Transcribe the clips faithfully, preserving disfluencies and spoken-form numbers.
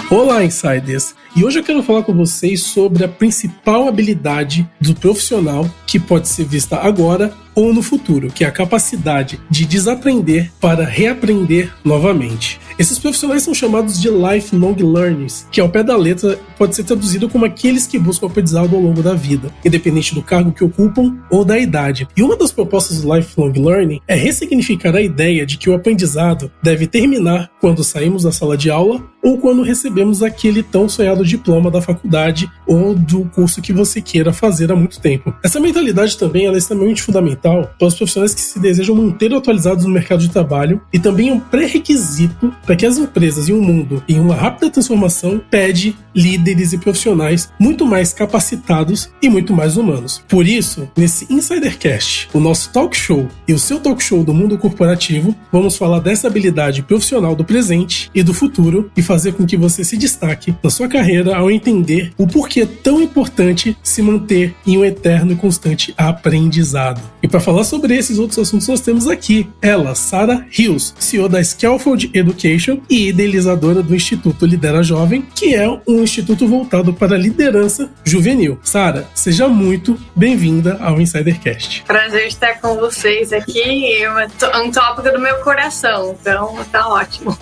Olá, Insiders! E hoje eu quero falar com vocês sobre a principal habilidade do profissional que pode ser vista agora ou no futuro, que é a capacidade de desaprender para reaprender novamente. Esses profissionais são chamados de lifelong learners, que ao pé da letra pode ser traduzido como aqueles que buscam aprendizado ao longo da vida, independente do cargo que ocupam ou da idade. E uma das propostas do lifelong learning é ressignificar a ideia de que o aprendizado deve terminar quando saímos da sala de aula ou quando recebemos aquele tão sonhado diploma da faculdade ou do curso que você queira fazer há muito tempo. Essa mentalidade também ela é extremamente fundamental para os profissionais que se desejam manter atualizados no mercado de trabalho e também é um pré-requisito para que as empresas e o mundo em uma rápida transformação pede líderes e profissionais muito mais capacitados e muito mais humanos. Por isso, nesse InsiderCast, o nosso talk show e o seu talk show do mundo corporativo, vamos falar dessa habilidade profissional do presente e do futuro e fazer com que você se destaque na sua carreira ao entender o porquê é tão importante se manter em um eterno e constante aprendizado. E para falar sobre esses outros assuntos, nós temos aqui ela, Sarah Hills, C E O da Scaffold Education e idealizadora do Instituto Lidera Jovem, que é um instituto voltado para a liderança juvenil. Sarah, seja muito bem-vinda ao InsiderCast. Prazer estar com vocês aqui, é um tópico do meu coração, então tá ótimo.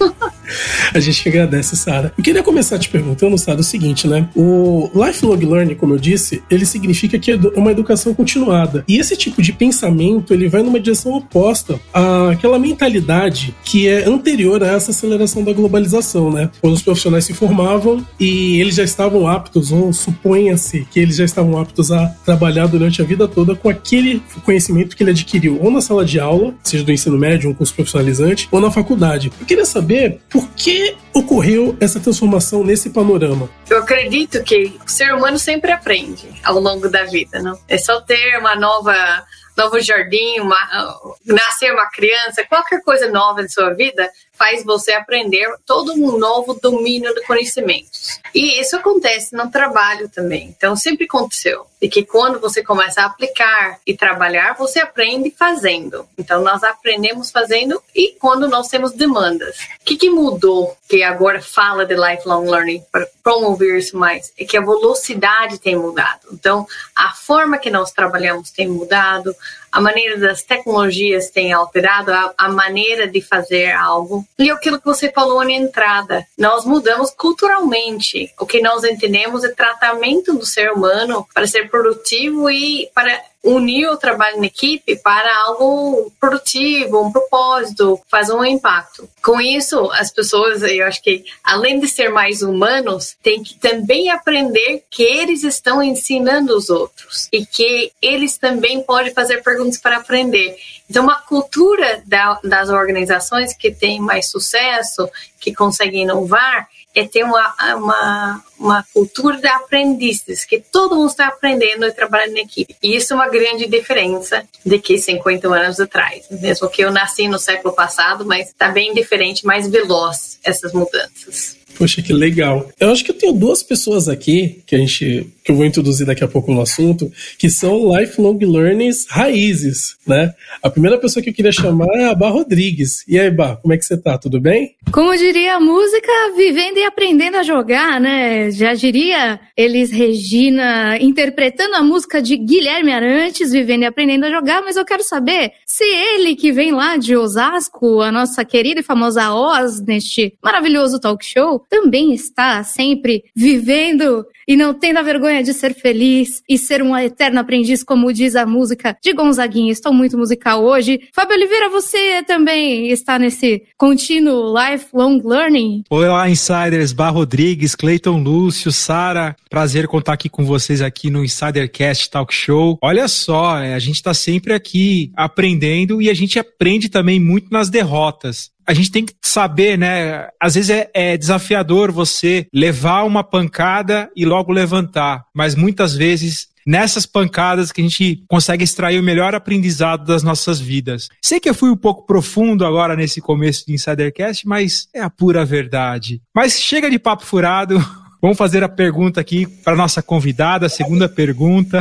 A gente agradece, Sarah. Eu queria começar te perguntando, Sarah, o seguinte, né? O lifelong learning, como eu disse, ele significa que é uma educação continuada. E esse tipo de pensamento, ele vai numa direção oposta àquela mentalidade que é anterior a essa aceleração da globalização, né? Quando os profissionais se formavam e eles já estavam aptos, ou suponha-se que eles já estavam aptos a trabalhar durante a vida toda com aquele conhecimento que ele adquiriu ou na sala de aula, seja do ensino médio, um curso profissionalizante, ou na faculdade. Eu queria saber por que ocorreu essa transformação nesse panorama. Eu acredito que o ser humano sempre aprende ao longo da vida, não? É só ter uma nova... novo jardim, uma, nascer uma criança, qualquer coisa nova na sua vida faz você aprender todo um novo domínio de conhecimentos. E isso acontece no trabalho também. Então, sempre aconteceu. E que quando você começa a aplicar e trabalhar, você aprende fazendo. Então, nós aprendemos fazendo e quando nós temos demandas. O que, que mudou que agora fala de lifelong learning para promover isso mais? É que a velocidade tem mudado. Então, a forma que nós trabalhamos tem mudado, a maneira das tecnologias tem alterado, a, a maneira de fazer algo. E aquilo que você falou na entrada, nós mudamos culturalmente. O que nós entendemos é tratamento do ser humano para ser produtivo e para unir o trabalho em equipe para algo produtivo, um propósito, fazer um impacto. Com isso, as pessoas, eu acho que, além de ser mais humanos, têm que também aprender que eles estão ensinando os outros e que eles também podem fazer perguntas para aprender. Então, uma cultura da, das organizações que tem mais sucesso, que conseguem inovar, é ter uma, uma, uma cultura de aprendizes, que todo mundo está aprendendo e trabalhando em equipe. E isso é uma grande diferença de que cinquenta anos atrás. Mesmo que eu nasci no século passado, mas está bem diferente, mais veloz essas mudanças. Poxa, que legal. Eu acho que eu tenho duas pessoas aqui, que a gente, que eu vou introduzir daqui a pouco no assunto, que são lifelong learners raízes, né? A primeira pessoa que eu queria chamar é a Bá Rodrigues. E aí, Bá, como é que você tá? Tudo bem? Como diria a música, vivendo e aprendendo a jogar, né? Já diria Elis Regina interpretando a música de Guilherme Arantes, vivendo e aprendendo a jogar, mas eu quero saber se ele que vem lá de Osasco, a nossa querida e famosa Oz, neste maravilhoso talk show, também está sempre vivendo e não tendo a vergonha de ser feliz e ser um eterno aprendiz, como diz a música de Gonzaguinha. Estou muito musical hoje. Fábio Oliveira, você também está nesse contínuo lifelong learning? Olá, Insiders, Bá Rodrigues, Cleiton Lúcio, Sarah. Prazer contar aqui com vocês aqui no InsiderCast Talk Show. Olha só, a gente está sempre aqui aprendendo e a gente aprende também muito nas derrotas. A gente tem que saber, né? Às vezes é, é desafiador você levar uma pancada e logo levantar, mas muitas vezes nessas pancadas que a gente consegue extrair o melhor aprendizado das nossas vidas. Sei que eu fui um pouco profundo agora nesse começo do InsiderCast, mas é a pura verdade. Mas chega de papo furado. Vamos fazer a pergunta aqui para a nossa convidada, a segunda pergunta,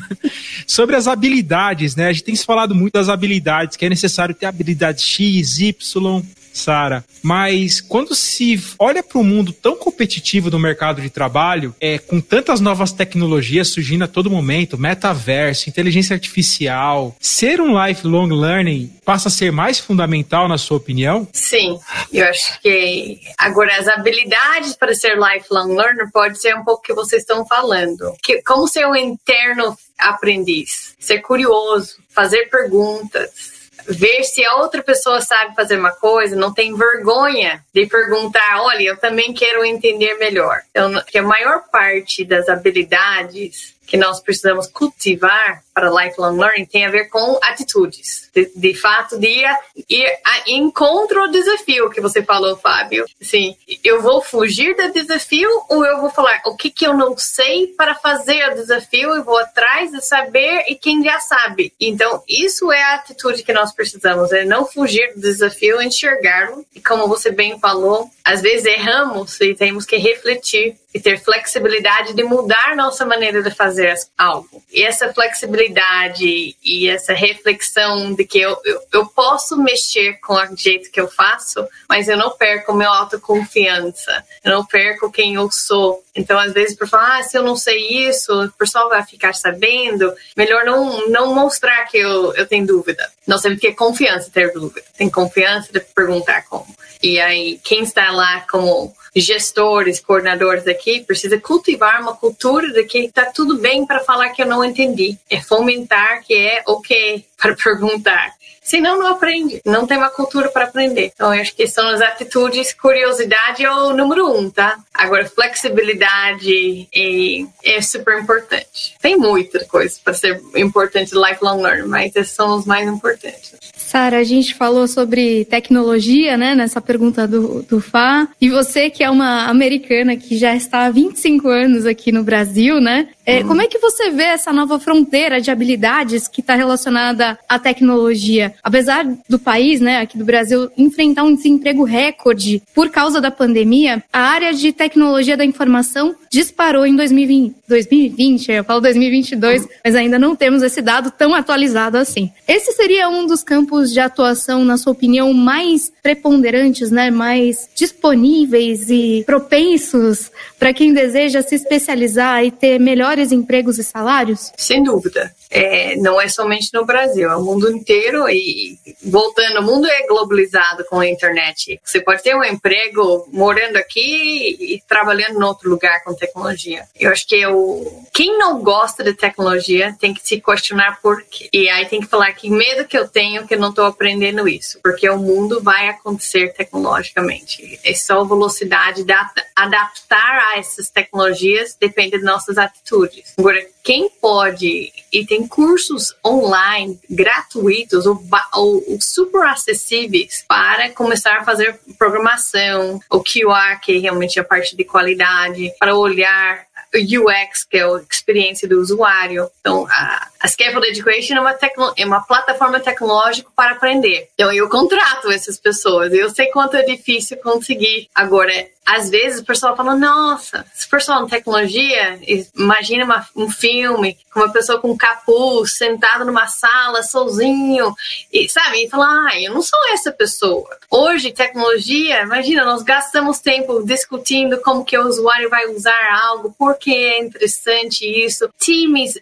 sobre as habilidades, né? A gente tem se falado muito das habilidades, que é necessário ter habilidades X, Y, Sara, mas quando se olha para o mundo tão competitivo do mercado de trabalho, é, com tantas novas tecnologias surgindo a todo momento, metaverso, inteligência artificial, ser um lifelong learning passa a ser mais fundamental, na sua opinião? Sim, eu acho que agora as habilidades para ser lifelong learner pode ser um pouco o que vocês estão falando. Que, como ser um interno aprendiz, ser curioso, fazer perguntas, ver se a outra pessoa sabe fazer uma coisa, não tem vergonha de perguntar, olha, eu também quero entender melhor. Então, que a maior parte das habilidades que nós precisamos cultivar para lifelong learning tem a ver com atitudes. De, de fato, de ir, a, ir a encontro ao desafio que você falou, Fábio. Assim, eu vou fugir do desafio ou eu vou falar o que, que eu não sei para fazer o desafio e vou atrás de saber e quem já sabe. Então, isso é a atitude que nós precisamos, é não fugir do desafio, enxergá-lo. E como você bem falou, às vezes erramos e temos que refletir e ter flexibilidade de mudar nossa maneira de fazer algo. E essa flexibilidade e essa reflexão de que eu, eu, eu posso mexer com o jeito que eu faço, mas eu não perco minha autoconfiança, eu não perco quem eu sou. Então, às vezes, por falar, ah, se eu não sei isso, o pessoal vai ficar sabendo, melhor não, não mostrar que eu, eu tenho dúvida. Nós temos que ter confiança em ter dúvida, tem confiança de perguntar como. E aí, quem está lá como gestores, coordenadores aqui, precisa cultivar uma cultura de que está tudo bem para falar que eu não entendi. É fomentar que é ok para perguntar. Senão não aprende, não tem uma cultura para aprender. Então, eu acho que são as atitudes, curiosidade é o número um, tá? Agora, flexibilidade é, é super importante. Tem muita coisa para ser importante lifelong learning, mas esses são os mais importantes. Sara, a gente falou sobre tecnologia, né, nessa pergunta do, do Fá. E você, que é uma americana que já está há vinte e cinco anos aqui no Brasil, né? É, hum. Como é que você vê essa nova fronteira de habilidades que está relacionada à tecnologia? Apesar do país, né, aqui do Brasil, enfrentar um desemprego recorde por causa da pandemia, a área de tecnologia da informação disparou em dois mil e vinte. dois mil e vinte, eu falo dois mil e vinte e dois, mas ainda não temos esse dado tão atualizado assim. Esse seria um dos campos de atuação, na sua opinião, mais preponderantes, né, mais disponíveis e propensos para quem deseja se especializar e ter melhores empregos e salários? Sem dúvida. É, não é somente no Brasil, é o mundo inteiro e, voltando, o mundo é globalizado com a internet. Você pode ter um emprego morando aqui e trabalhando em outro lugar com tecnologia. Eu acho que eu, quem não gosta de tecnologia tem que se questionar por quê. E aí tem que falar que medo que eu tenho que eu não estou aprendendo isso, porque o mundo vai acontecer tecnologicamente. É só a velocidade de adaptar a essas tecnologias depende de nossas atitudes. Agora, quem pode, e tem cursos online gratuitos ou, ou, ou super acessíveis para começar a fazer programação, o Q A, que é realmente a parte de qualidade, para olhar o U X, que é a experiência do usuário. Então, a, a Scaffold Education é uma, tecno, é uma plataforma tecnológica para aprender. Então, eu contrato essas pessoas. Eu sei quanto é difícil conseguir. Agora, às vezes, o pessoal fala, nossa, se o pessoal em tecnologia, imagina uma, um filme com uma pessoa com capuz, sentada numa sala, sozinho, e, sabe? E fala, ah, eu não sou essa pessoa. Hoje, tecnologia, imagina, nós gastamos tempo discutindo como que o usuário vai usar algo, por que é interessante isso, times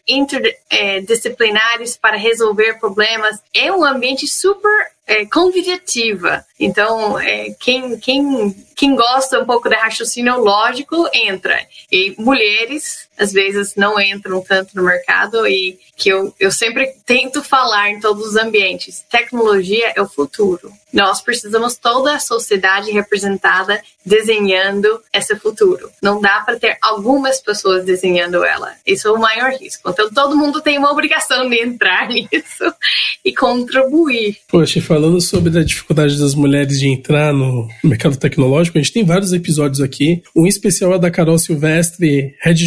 interdisciplinares para resolver problemas. É um ambiente super é, convidativa. Então, é, quem, quem, quem gosta um pouco de raciocínio lógico, entra. E mulheres, às vezes, não entram tanto no mercado e que eu, eu sempre tento falar em todos os ambientes. Tecnologia é o futuro. Nós precisamos toda a sociedade representada desenhando esse futuro. Não dá para ter algumas pessoas desenhando ela. Isso é o maior risco. Então, todo mundo tem uma obrigação de entrar nisso e contribuir. Poxa, falando sobre a dificuldade das mulheres de entrar no mercado tecnológico, a gente tem vários episódios aqui. Um especial é da Carol Silvestre, Head de Comunicação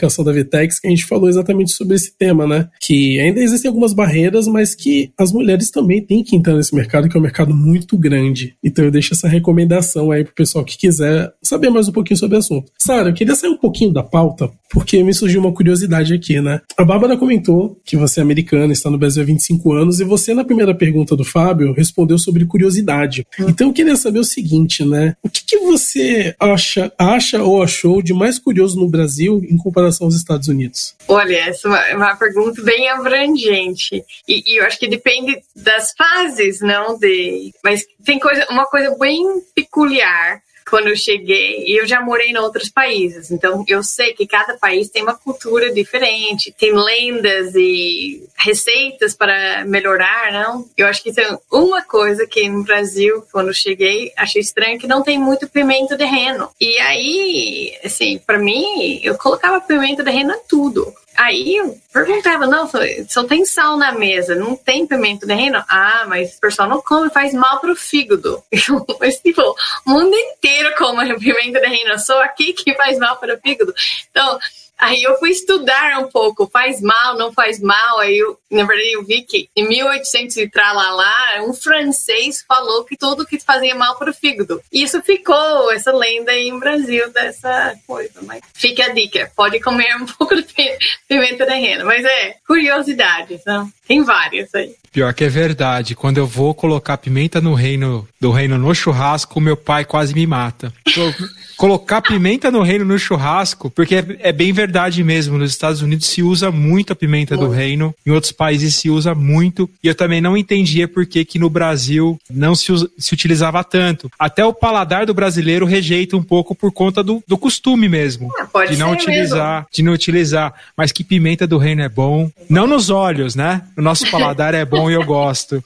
certificação da Vtex, que a gente falou exatamente sobre esse tema, né? Que ainda existem algumas barreiras, mas que as mulheres também têm que entrar nesse mercado, que é um mercado muito grande. Então eu deixo essa recomendação aí pro pessoal que quiser saber mais um pouquinho sobre o assunto. Sara, eu queria sair um pouquinho da pauta, porque me surgiu uma curiosidade aqui, né? A Bárbara comentou que você é americana, está no Brasil há vinte e cinco anos, e você, na primeira pergunta do Fábio, respondeu sobre curiosidade. Então eu queria saber o seguinte, né? O que, que você acha, acha ou achou de mais curioso no Brasil em comparação aos Estados Unidos? Olha, essa é uma pergunta bem abrangente. E, e eu acho que depende das fases, não? De, mas tem coisa, uma coisa bem peculiar. Quando eu cheguei, e eu já morei em outros países, então eu sei que cada país tem uma cultura diferente, tem lendas e receitas para melhorar, não? Eu acho que tem uma coisa que no Brasil, quando eu cheguei, achei estranho, que não tem muito pimenta de reino. E aí, assim, para mim, eu colocava pimenta de reino em tudo. Aí eu perguntava, não, só tem sal na mesa, não tem pimenta de reino? Ah, mas o pessoal não come, faz mal pro fígado. Mas, tipo, o mundo inteiro come pimenta de reino, só aqui que faz mal para o fígado. Então, aí eu fui estudar um pouco, faz mal, não faz mal. Aí, eu, na verdade, eu vi que em mil e oitocentos e tralalá, um francês falou que tudo que fazia mal para o fígado. E isso ficou, essa lenda aí em Brasil dessa coisa. Mas fica a dica, pode comer um pouco de pimenta de reino. Mas é, curiosidade, não? Tem várias aí. Pior que é verdade. Quando eu vou colocar pimenta no reino, do reino no churrasco, meu pai quase me mata. Colocar pimenta no reino no churrasco, porque é, é bem verdade mesmo. Nos Estados Unidos se usa muito a pimenta muito. do reino, em outros países se usa muito. E eu também não entendia por que que no Brasil não se, usa, se utilizava tanto. Até o paladar do brasileiro rejeita um pouco por conta do, do costume mesmo. Ah, pode de não ser utilizar, mesmo. de não utilizar. Mas que pimenta do reino é bom. Não nos olhos, né? O nosso paladar é bom e eu gosto.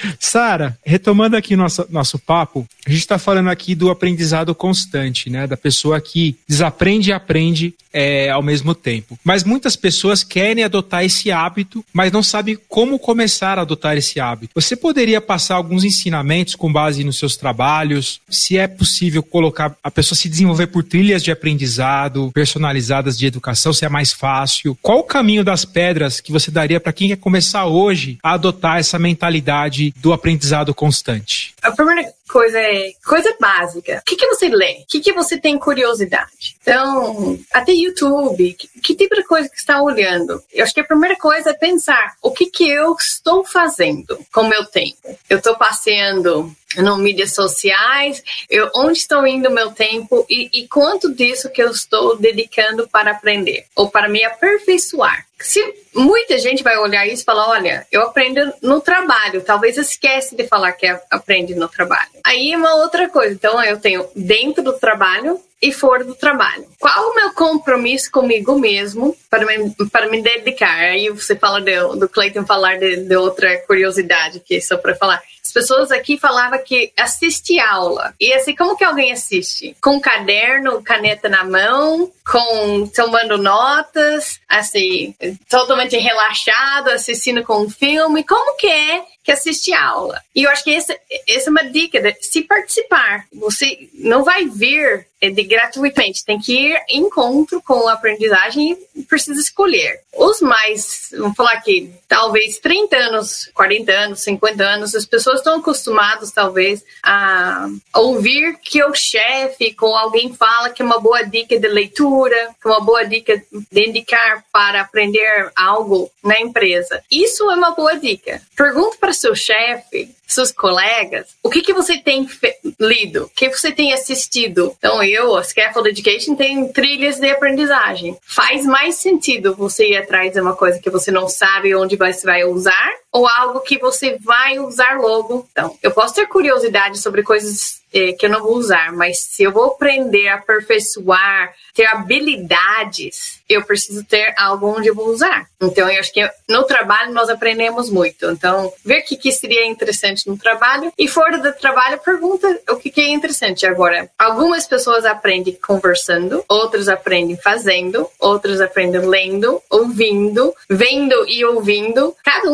Sara, retomando aqui nosso, nosso papo, a gente está falando aqui do aprendizado constante, né? Da pessoa que desaprende e aprende é, ao mesmo tempo. Mas muitas pessoas querem adotar esse hábito, mas não sabem como começar a adotar esse hábito. Você poderia passar alguns ensinamentos com base nos seus trabalhos? Se é possível colocar a pessoa se desenvolver por trilhas de aprendizado, personalizadas de educação, se é mais fácil? Qual o caminho das pedras que você daria para quem quer começar hoje a adotar essa mentalidade do aprendizado constante? A primeira coisa é coisa básica. O que, que você lê? O que, que você tem curiosidade? Então, até YouTube, que, que tipo de coisa que você está olhando? Eu acho que a primeira coisa é pensar o que, que eu estou fazendo com o meu tempo. Eu estou passeando nas mídias sociais, eu, onde estou indo o meu tempo e, e quanto disso que eu estou dedicando para aprender ou para me aperfeiçoar. Se muita gente vai olhar isso e falar, olha, eu aprendo no trabalho, talvez esquece de falar que aprende no trabalho. Aí é uma outra coisa, então eu tenho dentro do trabalho e fora do trabalho. Qual o meu compromisso comigo mesmo para me, para me dedicar? Aí você fala de, do Clayton falar de, de outra curiosidade que é só para falar. As pessoas aqui falavam que assiste aula. E assim, como que alguém assiste? Com caderno, caneta na mão, com tomando notas, assim, totalmente relaxado, assistindo com um filme. Como que é que assiste aula? E eu acho que essa, essa é uma dica de se participar. Você não vai vir de gratuitamente, tem que ir em encontro com a aprendizagem e precisa escolher. Os mais, vamos falar aqui, talvez trinta anos, quarenta anos, cinquenta anos, as pessoas estão acostumadas talvez a ouvir que o chefe, com alguém fala que é uma boa dica de leitura, que é uma boa dica de indicar para aprender algo na empresa. Isso é uma boa dica. Pergunte para seu chefe, seus colegas, o que, que você tem fe- lido, o que você tem assistido. Então eu, a Scaffold Education, tem trilhas de aprendizagem. Faz mais sentido você ir atrás de uma coisa que você não sabe onde você vai usar ou algo que você vai usar logo. Então, eu posso ter curiosidade sobre coisas eh, que eu não vou usar, mas se eu vou aprender a aperfeiçoar, ter habilidades, eu preciso ter algo onde eu vou usar. Então, eu acho que no trabalho nós aprendemos muito. Então, ver o que, que seria interessante no trabalho e fora do trabalho, pergunta o que, que é interessante. Agora, algumas pessoas aprendem conversando, outras aprendem fazendo, outras aprendem lendo, ouvindo, vendo e ouvindo. Cada um tem que saber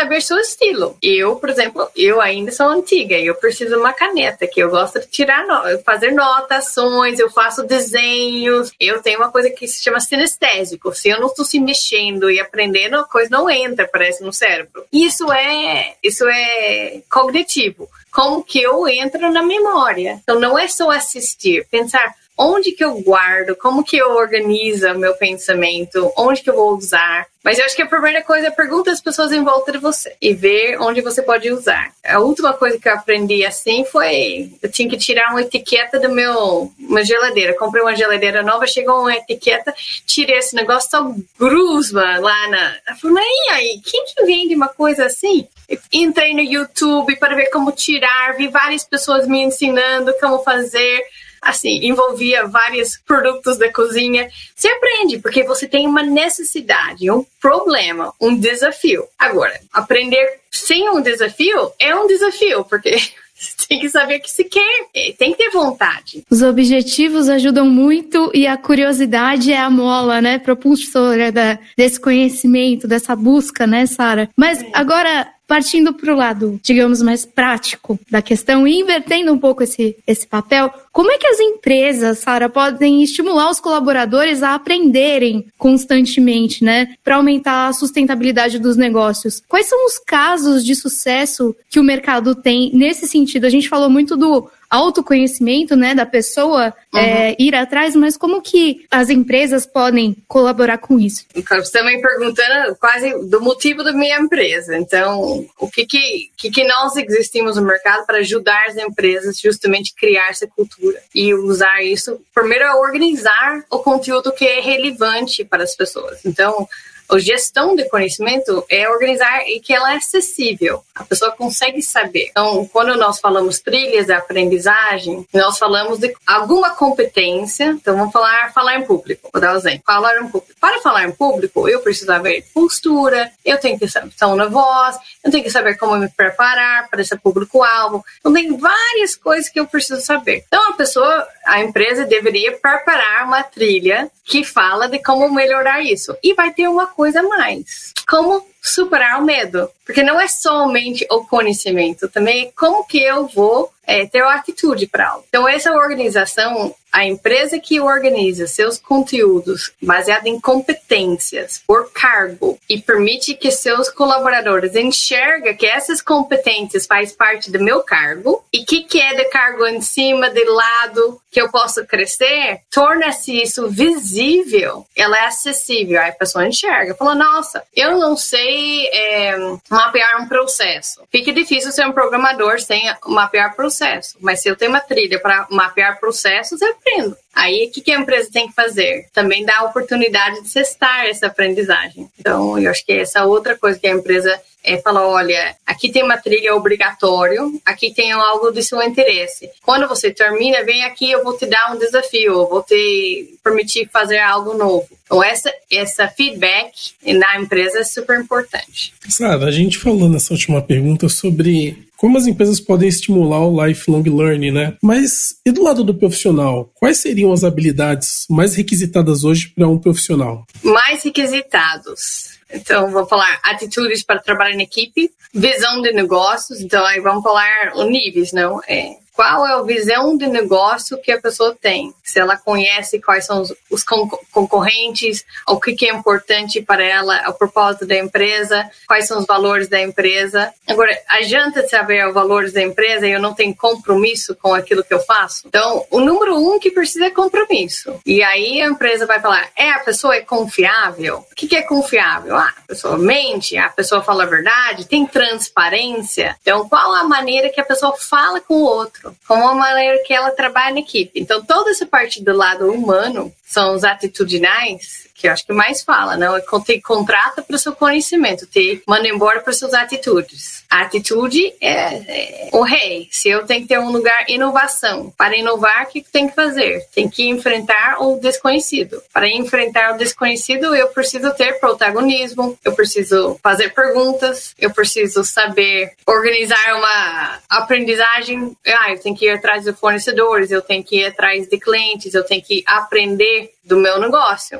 saber seu estilo. Eu, por exemplo, eu ainda sou antiga, eu preciso de uma caneta, que eu gosto de tirar, no... fazer notações, eu faço desenhos, eu tenho uma coisa que se chama sinestésico. Se eu não estou se mexendo e aprendendo, a coisa não entra, parece, no cérebro. Isso é, isso é cognitivo. Como que eu entro na memória. Então, não é só assistir, pensar onde que eu guardo, como que eu organizo o meu pensamento, onde que eu vou usar. Mas eu acho que a primeira coisa é perguntar às pessoas em volta de você e ver onde você pode usar. A última coisa que eu aprendi assim foi, eu tinha que tirar uma etiqueta do meu, uma geladeira. Comprei uma geladeira nova, chegou uma etiqueta, tirei esse negócio, só grusma lá na... Eu falei, e aí, quem que vende uma coisa assim? Eu entrei no YouTube para ver como tirar, vi várias pessoas me ensinando como fazer. Assim, envolvia vários produtos da cozinha. Você aprende, porque você tem uma necessidade, um problema, um desafio. Agora, aprender sem um desafio é um desafio, porque você tem que saber o que se quer, tem que ter vontade. Os objetivos ajudam muito e a curiosidade é a mola, né, propulsora da, desse conhecimento, dessa busca, né, Sara? Mas agora, partindo para o lado, digamos, mais prático da questão e invertendo um pouco esse, esse papel, como é que as empresas, Sara, podem estimular os colaboradores a aprenderem constantemente, né, para aumentar a sustentabilidade dos negócios? Quais são os casos de sucesso que o mercado tem nesse sentido? A gente falou muito do autoconhecimento, né, da pessoa uhum. é, ir atrás, mas como que as empresas podem colaborar com isso? Você também perguntando quase do motivo da minha empresa. Então, o que que, que que nós existimos no mercado para ajudar as empresas justamente a criar essa cultura e usar isso, primeiro, a organizar o conteúdo que é relevante para as pessoas. Então, a gestão de conhecimento é organizar e que ela é acessível. A pessoa consegue saber. Então, quando nós falamos trilhas de aprendizagem, nós falamos de alguma competência. Então, vamos falar, falar em público. Vou dar um exemplo. Falar em público. Para falar em público, eu preciso saber postura, eu tenho que saber tom na voz, eu tenho que saber como me preparar para esse público-alvo. Então, tem várias coisas que eu preciso saber. Então, a pessoa, a empresa deveria preparar uma trilha que fala de como melhorar isso. E vai ter uma coisa a mais. Como superar o medo. Porque não é somente o conhecimento, também é como que eu vou é, ter uma atitude para algo. Então, essa organização, a empresa que organiza seus conteúdos baseado em competências por cargo e permite que seus colaboradores enxerguem que essas competências fazem parte do meu cargo e que que é de cargo em cima, de lado, que eu posso crescer, torna-se isso visível, ela é acessível, aí a pessoa enxerga, fala, nossa, eu não sei é, mapear um processo. Fica difícil ser um programador sem mapear processo, mas se eu tenho uma trilha para mapear processos, eu aprendo. Aí, o que, que a empresa tem que fazer? Também dá a oportunidade de testar essa aprendizagem. Então, eu acho que essa outra coisa que a empresa é falar, olha, aqui tem uma trilha obrigatório, aqui tem algo de seu interesse. Quando você termina, vem aqui, eu vou te dar um desafio, eu vou te permitir fazer algo novo. Então, essa, essa feedback na empresa é super importante. Sara, a gente falou nessa última pergunta sobre como as empresas podem estimular o lifelong learning, né? Mas e do lado do profissional? Quais seriam as habilidades mais requisitadas hoje para um profissional? Mais requisitados. Então, vou falar atitudes para trabalhar em equipe, visão de negócios. Então, aí vamos falar os níveis, não? É, qual é a visão de negócio que a pessoa tem? Se ela conhece quais são os, os concorrentes, o que, que é importante para ela, o propósito da empresa, quais são os valores da empresa. Agora, adianta saber os valores da empresa e eu não tenho compromisso com aquilo que eu faço? Então, o número um que precisa é compromisso. E aí a empresa vai falar, é, a pessoa é confiável? O que, que é confiável? Ah, a pessoa mente, a pessoa fala a verdade, tem transparência. Então, qual a maneira que a pessoa fala com o outro? Como a maneira que ela trabalha na equipe. Então, toda essa parte do lado humano são os atitudinais, que eu acho que mais fala, não? É ter contrata para o seu conhecimento, te manda embora para suas atitudes. A atitude é, é o rei. Se eu tenho que ter um lugar inovação, para inovar, o que tem que fazer? Tem que enfrentar o desconhecido. Para enfrentar o desconhecido, eu preciso ter protagonismo, eu preciso fazer perguntas, eu preciso saber organizar uma aprendizagem. Ah, eu tenho que ir atrás de fornecedores, eu tenho que ir atrás de clientes, eu tenho que aprender do meu negócio. Quem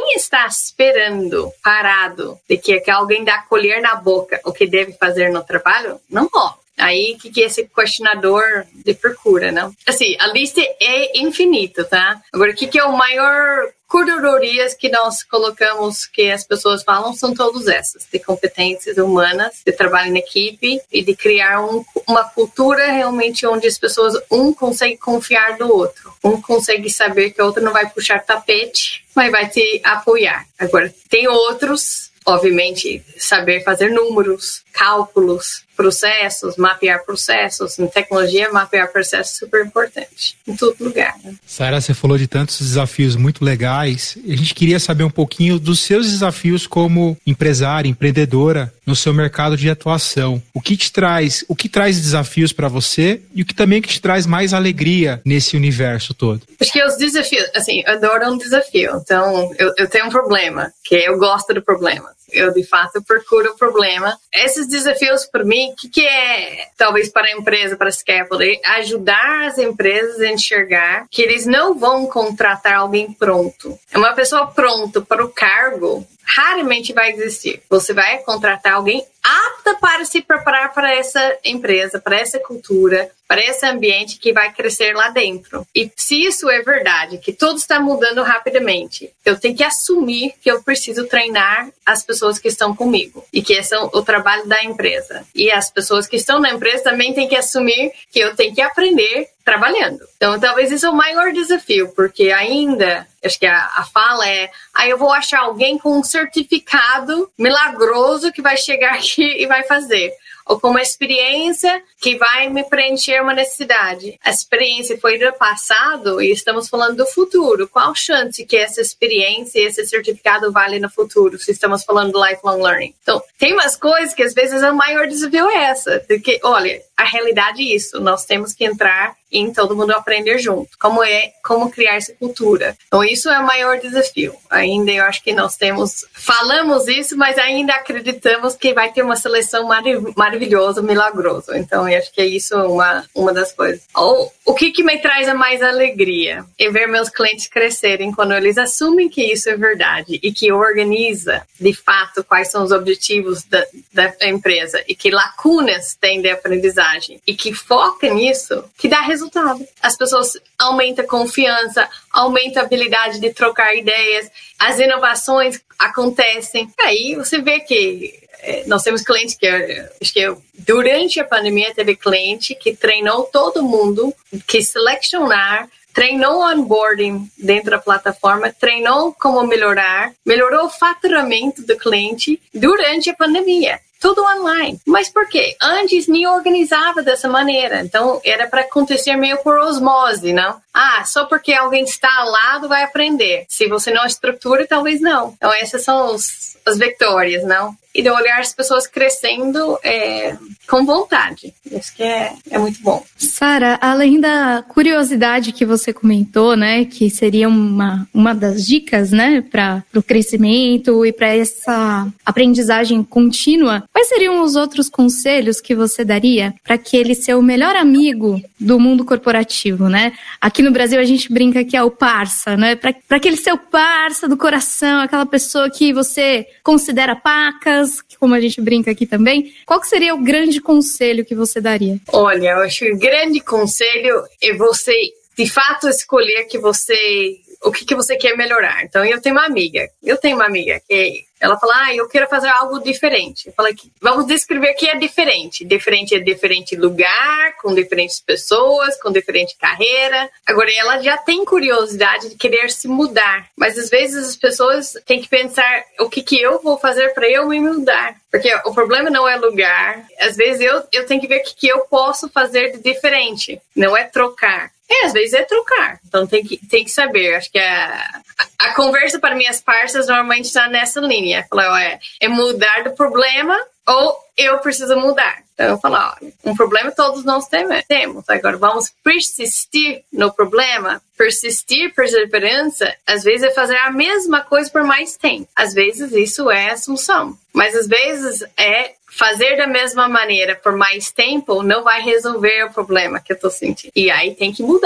quem está esperando, parado, de que, que alguém dá colher na boca o que deve fazer no trabalho, não rola. Aí, o que, que é esse questionador de procura, não? Assim, a lista é infinita, tá? Agora, o que, que é o maior curatorias que nós colocamos, que as pessoas falam, são todas essas, de competências humanas, de trabalho em equipe e de criar um, uma cultura realmente onde as pessoas, um consegue confiar no outro, um consegue saber que o outro não vai puxar tapete, mas vai te apoiar. Agora, tem outros, obviamente, saber fazer números, cálculos, processos, mapear processos. Em tecnologia, mapear processos é super importante, em todo lugar. Né? Sara, você falou de tantos desafios muito legais. A gente queria saber um pouquinho dos seus desafios como empresária, empreendedora, no seu mercado de atuação. O que te traz, o que traz desafios para você e o que também que te traz mais alegria nesse universo todo? Acho que os desafios, assim, eu adoro um desafio. Então, eu, eu tenho um problema, que eu gosto do problema. Eu, de fato, procuro o problema. Esses desafios, para mim, o que, que é, talvez para a empresa, para a Scaffold, ajudar as empresas a enxergar que eles não vão contratar alguém pronto. Uma pessoa pronta para o cargo raramente vai existir. Você vai contratar alguém apta para se preparar para essa empresa, para essa cultura, para esse ambiente que vai crescer lá dentro. E se isso é verdade, que tudo está mudando rapidamente, eu tenho que assumir que eu preciso treinar as pessoas que estão comigo e que esse é o trabalho da empresa. E as pessoas que estão na empresa também têm que assumir que eu tenho que aprender trabalhando. Então, talvez isso é o maior desafio, porque ainda, acho que a, a fala é, ah, eu vou achar alguém com um certificado milagroso que vai chegar aqui e vai fazer. Ou com uma experiência que vai me preencher uma necessidade. A experiência foi do passado e estamos falando do futuro. Qual chance que essa experiência e esse certificado vale no futuro, se estamos falando do lifelong learning? Então, tem umas coisas que às vezes o maior desafio é essa. Porque, olha, a realidade é isso. Nós temos que entrar em todo mundo aprender junto. Como é, como criar essa cultura. Então, isso é o maior desafio. Ainda eu acho que nós temos, falamos isso, mas ainda acreditamos que vai ter uma seleção marav- maravilhosa, milagrosa. Então, eu acho que é isso uma, uma das coisas. O, o que, que me traz a mais alegria é ver meus clientes crescerem quando eles assumem que isso é verdade e que organiza, de fato, quais são os objetivos da, da empresa e que lacunas tem de aprendizagem e que foca nisso, que dá resultado. As pessoas aumentam a confiança, aumentam a habilidade de trocar ideias, as inovações acontecem. Aí você vê que nós temos clientes que, acho que durante a pandemia teve cliente que treinou todo mundo, que selecionar, treinou onboarding dentro da plataforma, treinou como melhorar, melhorou o faturamento do cliente durante a pandemia. Tudo online. Mas por quê? Antes nem organizava dessa maneira. Então, era para acontecer meio por osmose, não? Ah, só porque alguém está ao lado vai aprender. Se você não estrutura, talvez não. Então, essas são os, as vitórias, não? E de olhar as pessoas crescendo é, com vontade. Isso que é, é muito bom. Sara, além da curiosidade que você comentou, né, que seria uma, uma das dicas, né, para o crescimento e para essa aprendizagem contínua, quais seriam os outros conselhos que você daria para aquele seu melhor amigo do mundo corporativo, né? Aqui no Brasil a gente brinca que é o parça, né? Para aquele seu parça do coração, aquela pessoa que você considera pacas, como a gente brinca aqui também. Qual que seria o grande conselho que você daria? Olha, eu acho que o grande conselho é você, de fato, escolher que você, o que, que você quer melhorar. Então, eu tenho uma amiga, eu tenho uma amiga que ela fala, ah, eu quero fazer algo diferente. Eu falo, vamos descrever o que é diferente. Diferente é diferente lugar, com diferentes pessoas, com diferente carreira. Agora, ela já tem curiosidade de querer se mudar. Mas, às vezes, as pessoas têm que pensar o que, que eu vou fazer para eu me mudar. Porque o problema não é lugar. Às vezes, eu, eu tenho que ver o que, que eu posso fazer de diferente. Não é trocar. É, às vezes é trocar. Então, tem que, tem que saber. Acho que a, a, a conversa para minhas parceiras normalmente está nessa linha. Falar, é, é mudar do problema ou eu preciso mudar. Então, eu falo, olha, um problema todos nós temos. Agora, vamos persistir no problema. Persistir, perseverança, às vezes é fazer a mesma coisa por mais tempo. Às vezes, isso é a solução. Mas, às vezes, é fazer da mesma maneira por mais tempo não vai resolver o problema que eu tô sentindo. E aí tem que mudar.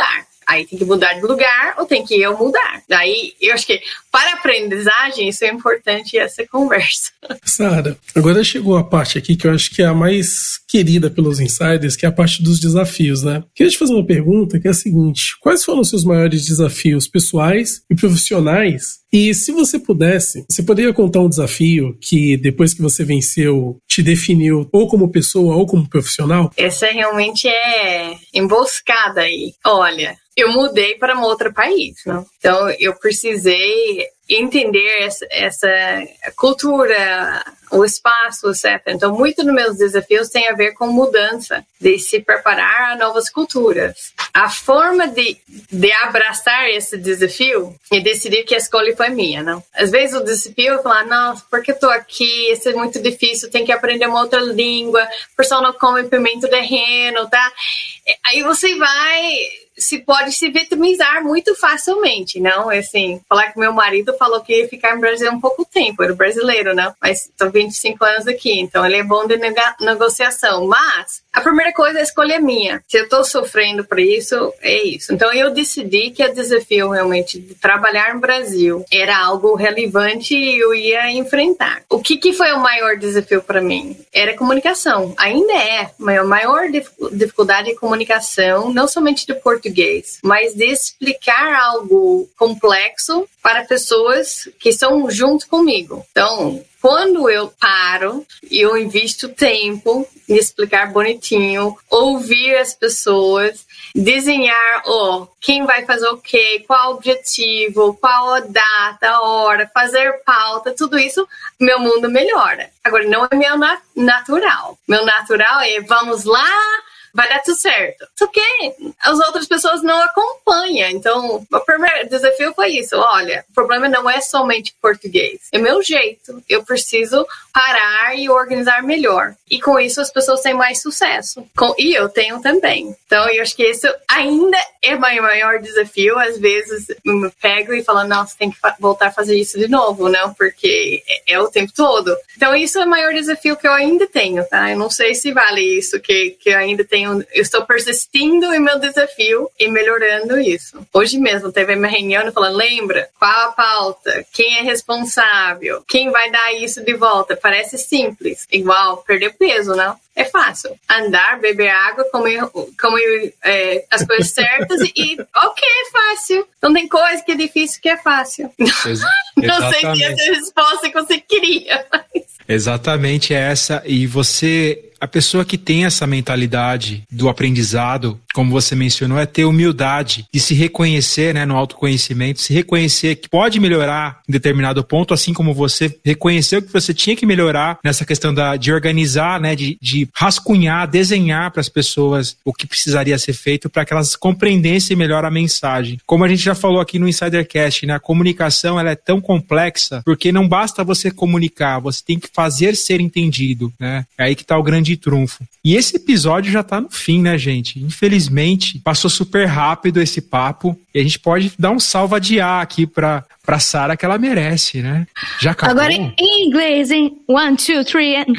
Aí tem que mudar de lugar ou tem que eu mudar. Daí eu acho que para a aprendizagem isso é importante, essa conversa. Sara, agora chegou a parte aqui que eu acho que é a mais querida pelos insiders, que é a parte dos desafios, né? Queria te fazer uma pergunta que é a seguinte: quais foram os seus maiores desafios pessoais e profissionais? E se você pudesse, você poderia contar um desafio que depois que você venceu te definiu ou como pessoa ou como profissional? Essa realmente é emboscada aí. Olha, eu mudei para um outro país, né? Então eu precisei entender essa, essa cultura, o espaço, etcétera. Então, muito dos meus desafios tem a ver com mudança, de se preparar a novas culturas. A forma de, de abraçar esse desafio e decidir que a escolha foi minha, não? Às vezes o desafio é falar, nossa, por que eu tô aqui? Isso é muito difícil, tem que aprender uma outra língua, o pessoal não come pimenta de reino, tá? Aí você vai... se pode se vitimizar muito facilmente, não? Assim, falar que meu marido falou que ia ficar no Brasil um pouco tempo, era brasileiro, não? Mas estou vinte e cinco anos aqui, então ele é bom de nega- negociação. Mas a primeira coisa é a escolha minha. Se eu estou sofrendo por isso, é isso. Então eu decidi que o desafio realmente de trabalhar no Brasil era algo relevante e eu ia enfrentar. O que, que foi o maior desafio para mim? Era a comunicação. Ainda é. A maior dificuldade é comunicação, não somente de português, mas de explicar algo complexo para pessoas que estão junto comigo. Então, quando eu paro e eu invisto tempo em explicar bonitinho, ouvir as pessoas, desenhar oh, quem vai fazer o quê, qual o objetivo, qual a data, a hora, fazer pauta, tudo isso, meu mundo melhora. Agora, não é meu nat- natural. Meu natural é vamos lá, vai dar tudo certo. Só que as outras pessoas não acompanham. Então, o primeiro desafio foi isso. Olha, o problema não é somente português. É meu jeito. Eu preciso parar e organizar melhor. E com isso as pessoas têm mais sucesso. Com, e eu tenho também. Então, eu acho que isso ainda é o meu maior desafio. Às vezes, eu me pego e falo, nossa, tem que voltar a fazer isso de novo, não? Porque é, é o tempo todo. Então, isso é o maior desafio que eu ainda tenho, tá? Eu não sei se vale isso, que, que eu ainda tenho. Eu estou persistindo em meu desafio e melhorando isso. Hoje mesmo teve uma reunião e falando, lembra, qual a pauta? Quem é responsável? Quem vai dar isso de volta? Parece simples. Igual perder peso, não? É fácil. Andar, beber água, comer, comer é, as coisas certas e ok, é fácil. Não tem coisa que é difícil que é fácil. Ex- não sei se essa é a resposta que você queria. Mas... Exatamente essa. E você... A pessoa que tem essa mentalidade do aprendizado, como você mencionou, é ter humildade de se reconhecer, né, no autoconhecimento, se reconhecer que pode melhorar em determinado ponto, assim como você reconheceu que você tinha que melhorar nessa questão da, de organizar, né, de, de rascunhar, desenhar para as pessoas o que precisaria ser feito para que elas compreendessem melhor a mensagem. Como a gente já falou aqui no InsiderCast, né, a comunicação ela é tão complexa porque não basta você comunicar, você tem que fazer ser entendido, né? É aí que está o grande trunfo. E esse episódio já tá no fim, né, gente? Infelizmente, passou super rápido esse papo e a gente pode dar um salva de A aqui pra, pra Sara que ela merece, né? Já acabou? Agora em inglês, hein? One, two, three, and...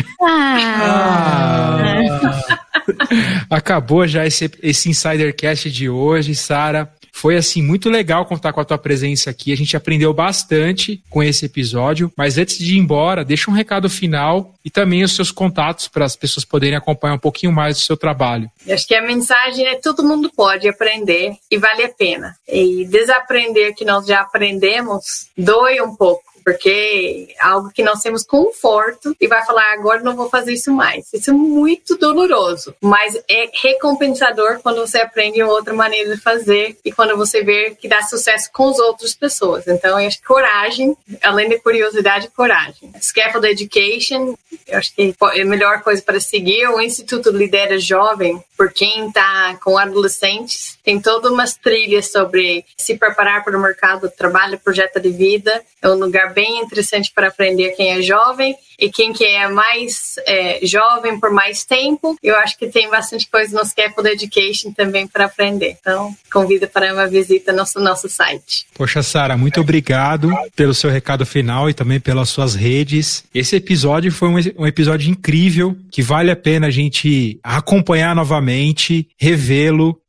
Ah. Ah. Acabou já esse, esse InsiderCast de hoje, Sara. Foi, assim, muito legal contar com a tua presença aqui. A gente aprendeu bastante com esse episódio. Mas antes de ir embora, deixa um recado final e também os seus contatos para as pessoas poderem acompanhar um pouquinho mais do seu trabalho. Eu acho que a mensagem é todo mundo pode aprender e vale a pena. E desaprender que nós já aprendemos dói um pouco. Porque é algo que nós temos conforto e vai falar, agora não vou fazer isso mais. Isso é muito doloroso, mas é recompensador quando você aprende outra maneira de fazer e quando você vê que dá sucesso com as outras pessoas. Então, eu acho que coragem, além da curiosidade, coragem. Scaffold Education, eu acho que é a melhor coisa para seguir. O Instituto Lidera Jovem, por quem está com adolescentes, tem todas umas trilhas sobre se preparar para o mercado de trabalho, projeto de vida. É um lugar bem interessante para aprender quem é jovem e quem que é mais é, jovem por mais tempo. Eu acho que tem bastante coisa no Scaffold Education também para aprender. Então, convido para uma visita no nosso, nosso site. Poxa, Sara, muito obrigado pelo seu recado final e também pelas suas redes. Esse episódio foi um, um episódio incrível que vale a pena a gente acompanhar novamente, revê-lo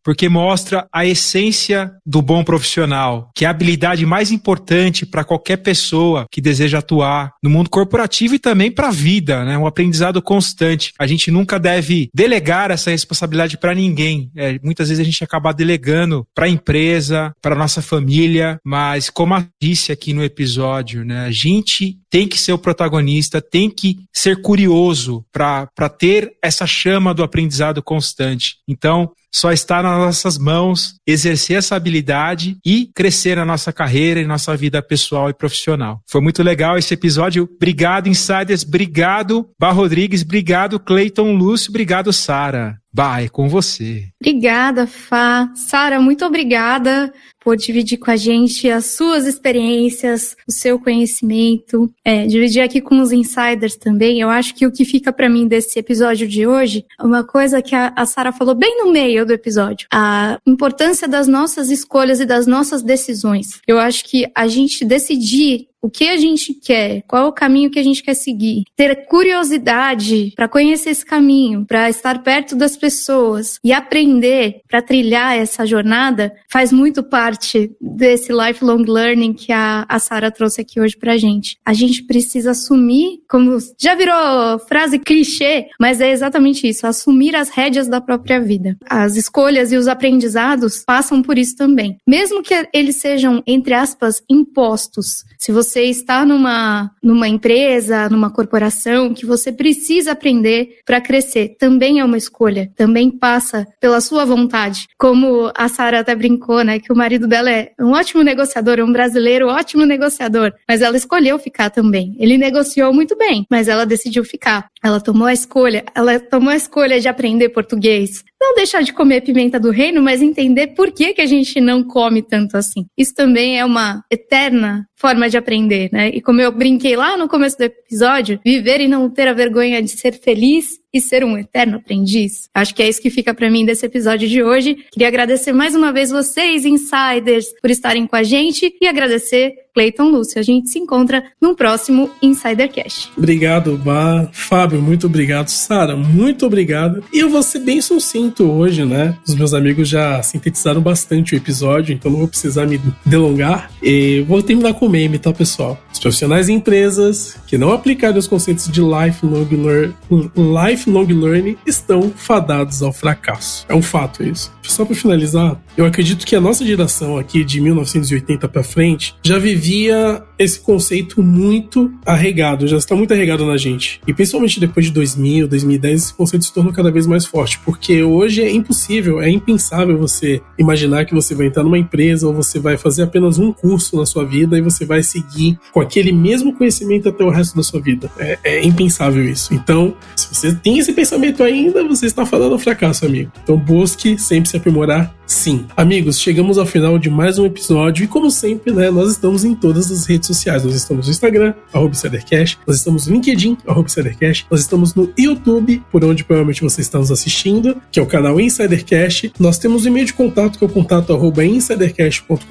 porque mostra a essência do bom profissional, que é a habilidade mais importante para qualquer pessoa que deseja atuar no mundo corporativo e também para a vida, né? Um aprendizado constante. A gente nunca deve delegar essa responsabilidade para ninguém. É, muitas vezes a gente acaba delegando para a empresa, para nossa família, mas como eu disse aqui no episódio, né? A gente tem que ser o protagonista, tem que ser curioso para para ter essa chama do aprendizado constante. Então, só está nas nossas mãos exercer essa habilidade e crescer na nossa carreira e nossa vida pessoal e profissional. Foi muito legal esse episódio. Obrigado, Insiders. Obrigado, Bá Rodrigues. Obrigado, Cleiton Lúcio. Obrigado, Sara. Bah, é com você. Obrigada, Fá. Sara, muito obrigada por dividir com a gente as suas experiências, o seu conhecimento, é, dividir aqui com os insiders também. Eu acho que o que fica pra mim desse episódio de hoje, uma coisa que a, a Sara falou bem no meio do episódio, a importância das nossas escolhas e das nossas decisões. Eu acho que a gente decidir o que a gente quer, qual é o caminho que a gente quer seguir, ter curiosidade para conhecer esse caminho, para estar perto das pessoas e aprender para trilhar essa jornada, faz muito parte desse lifelong learning que a, a Sara trouxe aqui hoje pra gente. A gente precisa assumir, como já virou frase clichê, mas é exatamente isso, assumir as rédeas da própria vida. As escolhas e os aprendizados passam por isso também. Mesmo que eles sejam, entre aspas, impostos. Se você está numa, numa empresa, numa corporação, que você precisa aprender para crescer, também é uma escolha, também passa pela sua vontade. Como a Sara até brincou, né, que o marido dela é um ótimo negociador, um brasileiro ótimo negociador, mas ela escolheu ficar também. Ele negociou muito bem, mas ela decidiu ficar. Ela tomou a escolha, ela tomou a escolha de aprender português. Não deixar de comer pimenta do reino, mas entender por que que a gente não come tanto assim. Isso também é uma eterna forma de aprender, né? E como eu brinquei lá no começo do episódio, viver e não ter a vergonha de ser feliz e ser um eterno aprendiz. Acho que é isso que fica pra mim desse episódio de hoje. Queria agradecer mais uma vez vocês, insiders, por estarem com a gente e agradecer Cleiton Lúcio. A gente se encontra no próximo Insidercast. Obrigado, Bá. Fábio, muito obrigado. Sara, muito obrigado. E eu vou ser bem sucinto hoje, né? Os meus amigos já sintetizaram bastante o episódio, então não vou precisar me delongar. E vou terminar com o meme, tá, pessoal? Os profissionais e empresas que não aplicarem os conceitos de lifelong learning, lifelong learning estão fadados ao fracasso. É um fato isso. Só para finalizar, eu acredito que a nossa geração aqui de mil novecentos e oitenta para frente já vivia esse conceito muito arraigado, já está muito arraigado na gente. E principalmente depois de dois mil, dois mil e dez, esse conceito se tornou cada vez mais forte, porque hoje é impossível, é impensável você imaginar que você vai entrar numa empresa ou você vai fazer apenas um curso na sua vida e você vai seguir com aquele mesmo conhecimento até o resto da sua vida. É, é impensável isso. Então, se você tem esse pensamento ainda, você está falando ao fracasso, amigo. Então busque sempre se aprimorar, sim. Amigos, chegamos ao final de mais um episódio e como sempre, né, nós estamos em todas as redes sociais. Nós estamos no Instagram, arroba Insidercast, nós estamos no LinkedIn, arroba Insidercast, nós estamos no YouTube, por onde provavelmente você está nos assistindo, que é o canal Insidercast. Nós temos o e-mail de contato, que é o contato arroba insidercast ponto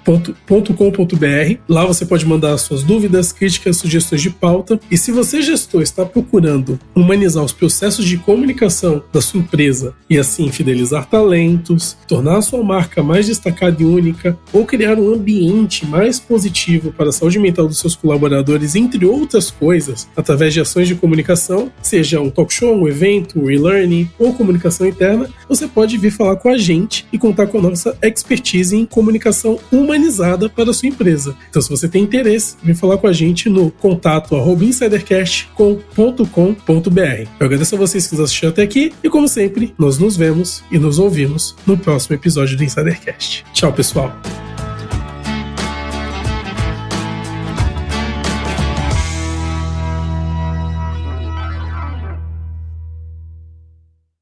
com ponto b r. Lá você pode mandar suas dúvidas, críticas, sugestões de pauta. E se você, gestor, está procurando humanizar os processos de comunicação da sua empresa e assim fidelizar talentos, tornar a sua marca mais destacada e única, ou criar um ambiente mais positivo para a saúde mental dos seus colaboradores, entre outras coisas, através de ações de comunicação, seja um talk show, um evento, um e-learning ou comunicação interna, você pode vir falar com a gente e contar com a nossa expertise em comunicação humanizada para a sua empresa. Então, se você tem interesse, vem falar com a gente no contato arroba insidercast ponto com ponto b r. Eu agradeço a vocês que nos assistiram até aqui e, como sempre, nós nos vemos e nos ouvimos no próximo episódio do Insidercast. Tchau, pessoal!